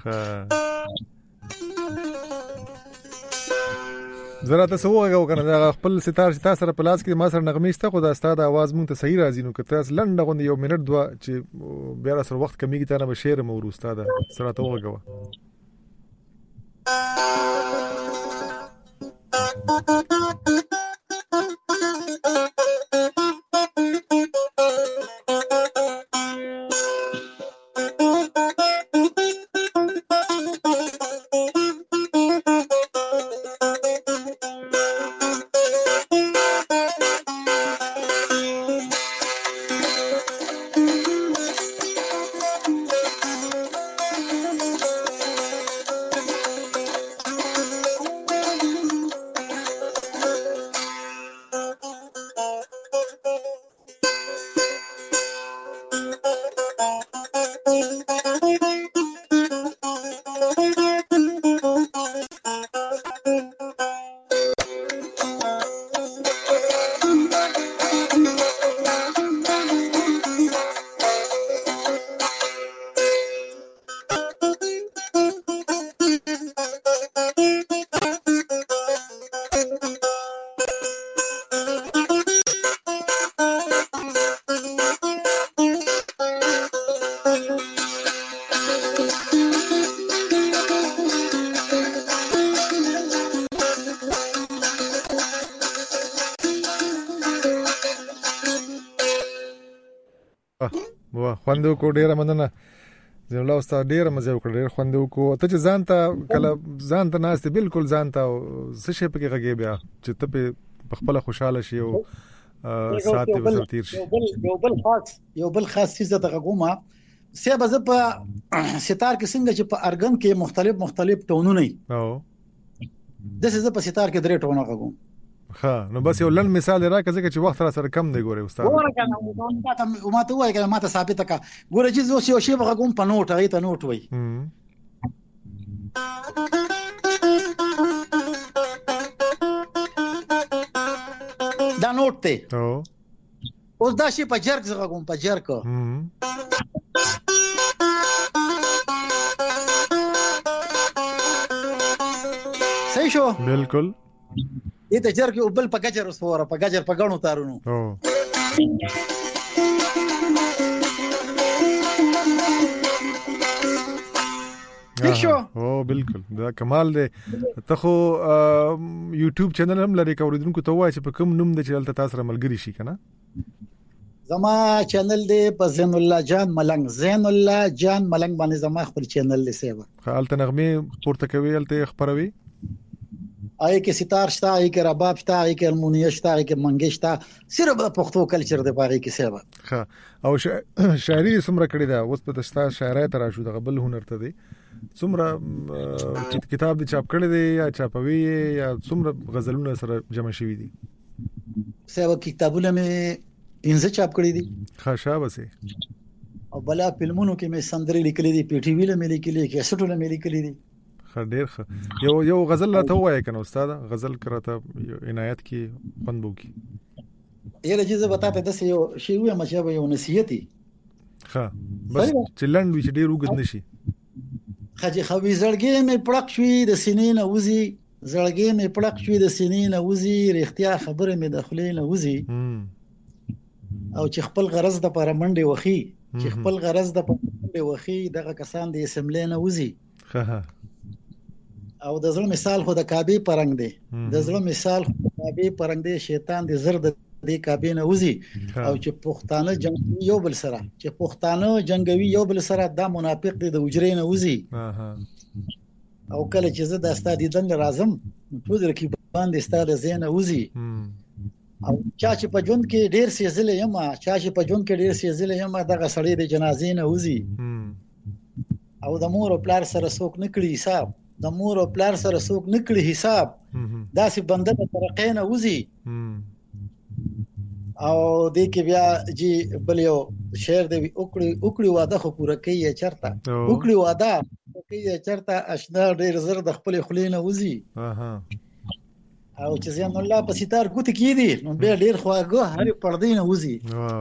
زرا تاسو وګورئ کنه دا خپل ستار چې تاسو سره پلاس کې ما سره نغمې سته خو دا ستاد आवाज مونږ ته صحیح راځي نو که تاسو لنډ غوند یو منټ دوا چې بیا سره وخت کمیږي ته نه به شعر مو ورو استاد سره ته وګورئ خوندو کو ډیره مننه زه الله استاد ډیره مزه وکړ ډیر خوندو کو ته چې ځانته کله ځانته ناشته بالکل ځانته څه شي پکې غږی بیا چې ته په خپل خوشاله شي او ساعت په وسر تیر شي یو بل خاص چیز ته غوما سبا ز په ستار کې څنګه چې په ارګن کې مختلف ټونونه او د څه په ستار کې درې ټونه غوم ها نو بس یو لن مثال راکړه ځکه چې وخت را سره کم دی ګوره استاد ګوره کنه ما ته وایي کنه ما ته ثابت کا ګوره چې زه یو شی بغوم په نوټ هغه ته نوټ وای دا نوټ ته اوس دا شی په جرګ زغه کوم په جرګ صحیح شو بالکل دې ته جرګ او بل په گجر وسوره په گجر په غنو تارونو او بالکل دا کمال دی ته خو یوټیوب چینل هم لري کوریدونکو ته وایي چې په کوم نوم د چلته تاسو سره ملګری شي کنه زما چینل دی په زین الله جان ملنګ باندې زما خپل چینل دی سیوا خالته نغمه پورته کوي الته خبروي آی کې ستار شته آی کې رباب شته آی کې المونیه شته آی کې منګی شته صرف د پښتو کلچر دی پاره کې سیوا او شاعري سمره کړی دا اوس په تاسو شاعرای تر شو د قبل هنر ته دی څومره کتاب دی چاپ کړی دی یا چاپوي یا څومره غزلونه سره جمع شوي دي سیوا کتابونه مې 15 چاپ کړی دي خاصه وسه او بلا فلمونو کې مې سندري لیکلې دي پی ټي وی له مې لیکلې کې سټونه مې لیکلې دي ډېر یو غزل راته وایي کنه استاد غزل کراته عنایت کی خوندو کی یله چې زه به تاسو د یو شی وایم چې به یو نصیحتي ها بس چلند وی چې ډیر وګد نشي خجی خوي زړګي مې پړق شوې د سینې نه وزي زړګي مې پړق شوې د سینې نه وزي رښتیا خبره مې د خلې نه وزي او چې خپل غرض د پر منډه وخی چې خپل غرض د پر منډه وخی دغه کسان د اسمبلی نه وزي او د زړه مثال خو د کعبه پرنګ دی د زړه مثال خو د کعبه پرنګ دی شیطان د زړه د کعبه نه وزي او چې پښتانه جنگي یو بل سره چې پښتانه جنگوي یو بل سره دا منافق دی د وجرې نه وزي او کله چې زه د استاد دیدن راځم ټول رقیبان د استاد زین وزي او چا چې په ژوند کې ډیر سیزل یم چا چې په ژوند کې ډیر سیزل یم دغه سړی د جنازې نه وزي او د مور او پلار سره څوک نه کړی حساب د مور او پلار سره څوک نه کړی حساب داسې بنده د طرقې نه وزي او دې کې بیا چې بل یو شعر دی وکړي واده خو پوره کوي چرته وکړي واده کوي چرته اشنا ډیر زر د خپل خلینو وزي او چې زین الله په ستار ګوت کې دي نو به ډیر خواږه هر پردې نه وزي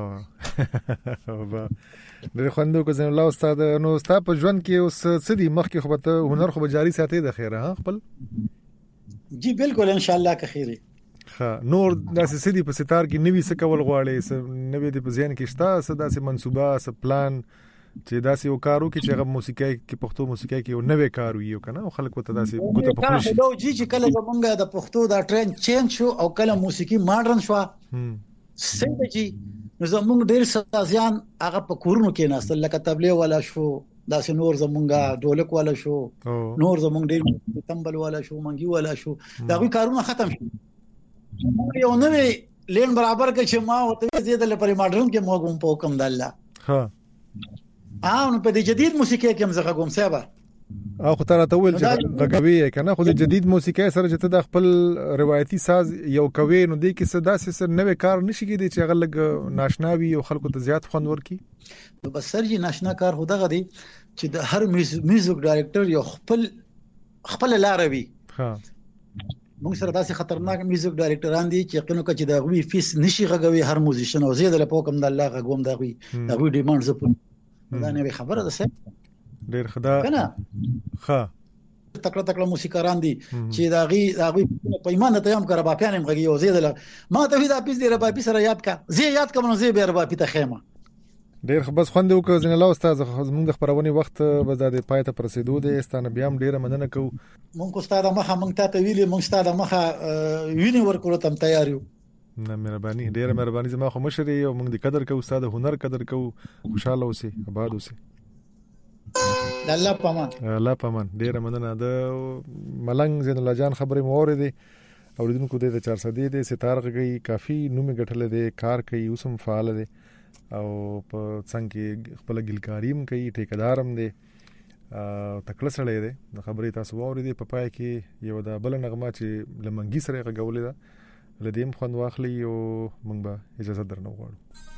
ډیر خوندو کو زین الله استاد نو استاد په ژوند کې اوس څه دي مخکې خو به هنر خو جاری ساتي د خیره ها خپل جی بالکل ان شاء الله که خیره نور داسې سدي په ستار کې نوې څه کول غواړي نوې د په ذهن کې شته څه داسې منصوبه څه پلان چې داسې یو کارو کې چې هغه موسیقي کې پښتو موسیقي کې یو نوې کار وي کنه او خلک وته داسې ګوته په خپل شي نو چې کله زمونږ د پښتو دا ټرند چینج شو او کله موسیقي ماډرن شو څنګه چې زمونږ ډېر سازيان هغه په کورونو کې ناستل لکه تبلیغ ولا شو داسې نور زمونږه ډولک ولا شو نور زمونږ ډېر تمبل ولا شو منګي ولا شو دا غوي کارونه ختم شو یو نوې لین برابر کې چې ما وته زیاده لپاره ماډرن کې موږ په حکم د الله نو په دې جدید موسیقي کې هم زغه کوم سبا خو تر ته ول چې غږوي کنه خو د جدید موسیقي سره چې ته د خپل روایتي ساز یو کوي نو د کې څه داسې سر نوې کار نشي کېدی چې غلګ ناشناوي او خلکو ته زیات خوند ورکي نو بس سر جی ناشنا کار خو دغه دی چې د هر میوزیک ډایرکټر یو خپل لار وي موږ سره داسې خطرناک میوزیک ډایرکټران دي چې یقینو کوي چې دا غوي فیس نشي غږوي هر موزیشن او زیاده له پوکم د الله غووم دا غوي ډیماند زپون دا نه خبره ده څه ډیر خدا کنه تکړه موسیقاران دي چې دا غوي په ایمان ته هم کړه باپیان هم غږی او زیاده ما ته دا پیس دی را باپی سره یاد کا زی یاد کوم نو زی به را باپی ته خیمه ډیر بس خوند وکړ زین الله استاد زموږ د خبرونې وخت به زده پای ته پرسیدو دي ستانه بیا هم ډیره مننه کو مونږ استاد مخه مونږ ته ویلي مونږ استاد مخه ویني ورکول تم تیار یو نه مهرباني ډیره مهرباني زما خو مشر یو مونږ د قدر کو استاد هنر قدر کو خوشاله اوسئ آباد اوسئ الله پامان ډیره مننه د ملنګ زین الله جان خبرې مو اوریدې اوریدونکو د 400 د ستاره غږی کافي نوم غټل دي کار کوي اوسم فعال دي او په څنګه خپل ګلکاریم کوي ټیکدارم دی تکړه سره دی د خبرې تاسو واورېدې په پای کې یو د بل نغمه چې لمنګي سره غږولې ده لدیم خوند واخلي او موږ به اجازه درنه غواړو